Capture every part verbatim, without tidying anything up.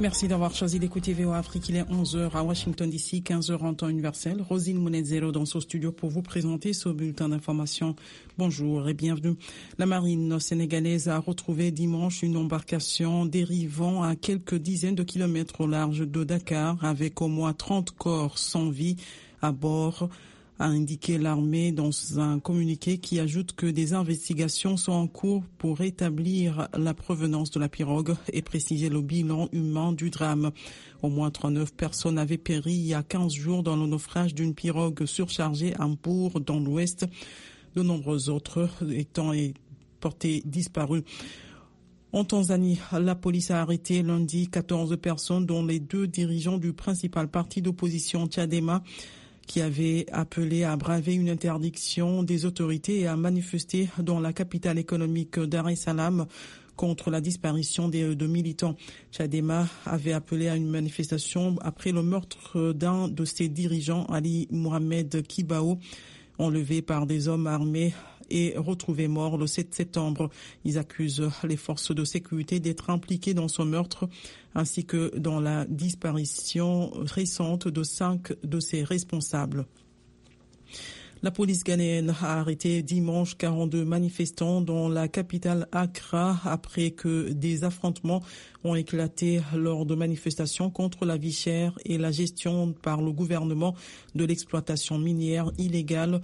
Merci d'avoir choisi d'écouter V O A Afrique. Il est onze heures à Washington D C, quinze heures en temps universel. Rosine Mounezero dans ce studio pour vous présenter ce bulletin d'information. Bonjour et bienvenue. La marine sénégalaise a retrouvé dimanche une embarcation dérivant à quelques dizaines de kilomètres au large de Dakar avec au moins trente corps sans vie à bord, a indiqué l'armée dans un communiqué qui ajoute que des investigations sont en cours pour établir la provenance de la pirogue et préciser le bilan humain du drame. Au moins trente-neuf personnes avaient péri il y a quinze jours dans le naufrage d'une pirogue surchargée à Mbour dans l'ouest, de nombreux autres étant portés disparus. En Tanzanie, la police a arrêté lundi quatorze personnes dont les deux dirigeants du principal parti d'opposition Chadema qui avait appelé à braver une interdiction des autorités et à manifester dans la capitale économique Dar es Salaam contre la disparition des, de militants. Chadema avait appelé à une manifestation après le meurtre d'un de ses dirigeants, Ali Mohamed Kibao, enlevé par des hommes armés et retrouvé mort le sept septembre. Ils accusent les forces de sécurité d'être impliquées dans ce meurtre ainsi que dans la disparition récente de cinq de ses responsables. La police ghanéenne a arrêté dimanche quarante-deux manifestants dans la capitale Accra après que des affrontements ont éclaté lors de manifestations contre la vie chère et la gestion par le gouvernement de l'exploitation minière illégale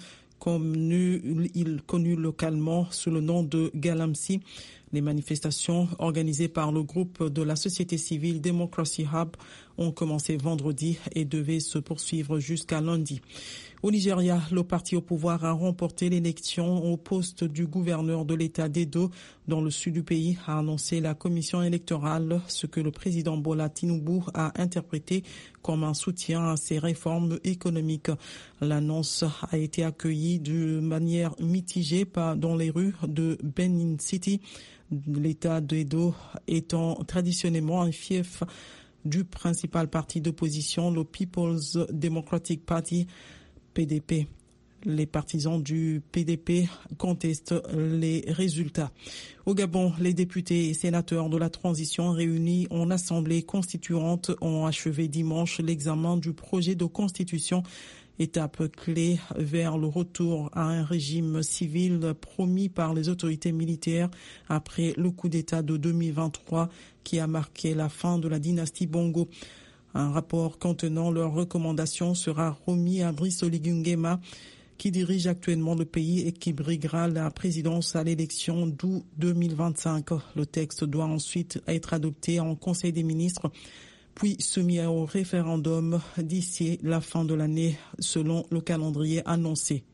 connu, connu localement sous le nom de Galamsey. Les manifestations organisées par le groupe de la société civile Democracy Hub ont commencé vendredi et devaient se poursuivre jusqu'à lundi. Au Nigeria, le parti au pouvoir a remporté l'élection au poste du gouverneur de l'État d'Edo dans le sud du pays, a annoncé la commission électorale, ce que le président Bola Tinubu a interprété comme un soutien à ses réformes économiques. L'annonce a été accueillie de manière mitigée dans les rues de Benin City, l'État d'Edo étant traditionnellement un fief du principal parti d'opposition, le People's Democratic Party, P D P. Les partisans du P D P contestent les résultats. Au Gabon, les députés et sénateurs de la transition réunis en assemblée constituante ont achevé dimanche l'examen du projet de constitution, étape clé vers le retour à un régime civil promis par les autorités militaires après le coup d'État de deux mille vingt-trois qui a marqué la fin de la dynastie Bongo. Un rapport contenant leurs recommandations sera remis à Brice Oligui Nguema, qui dirige actuellement le pays et qui briguera la présidence à l'élection d'août deux mille vingt-cinq. Le texte doit ensuite être adopté en Conseil des ministres, puis soumis au référendum d'ici la fin de l'année, selon le calendrier annoncé.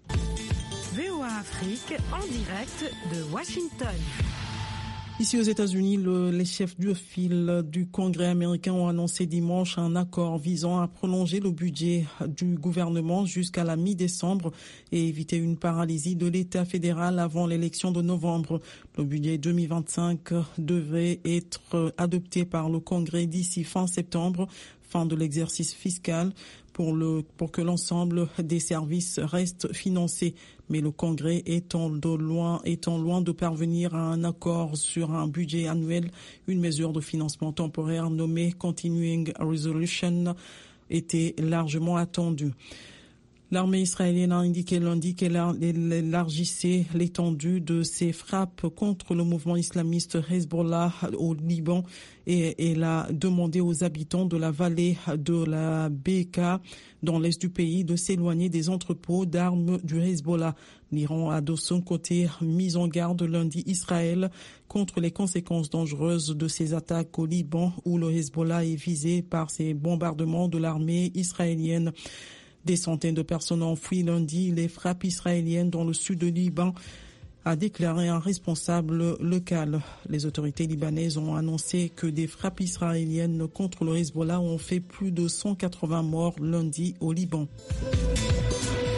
V O A Afrique en direct de Washington. Ici aux États-Unis, le, les chefs du fil du Congrès américain ont annoncé dimanche un accord visant à prolonger le budget du gouvernement jusqu'à la mi-décembre et éviter une paralysie de l'État fédéral avant l'élection de novembre. Le budget deux mille vingt-cinq devrait être adopté par le Congrès d'ici fin septembre, fin de l'exercice fiscal, pour le pour que l'ensemble des services restent financés. Mais le Congrès étant de loin étant loin de parvenir à un accord sur un budget annuel, une mesure de financement temporaire nommée Continuing Resolution était largement attendue. L'armée israélienne a indiqué lundi qu'elle élargissait l'étendue de ses frappes contre le mouvement islamiste Hezbollah au Liban et elle a demandé aux habitants de la vallée de la Bekaa dans l'est du pays de s'éloigner des entrepôts d'armes du Hezbollah. L'Iran a de son côté mis en garde lundi Israël contre les conséquences dangereuses de ces attaques au Liban où le Hezbollah est visé par ces bombardements de l'armée israélienne. Des centaines de personnes ont fui lundi les frappes israéliennes dans le sud du Liban, a déclaré un responsable local. Les autorités libanaises ont annoncé que des frappes israéliennes contre le Hezbollah ont fait plus de cent quatre-vingts morts lundi au Liban.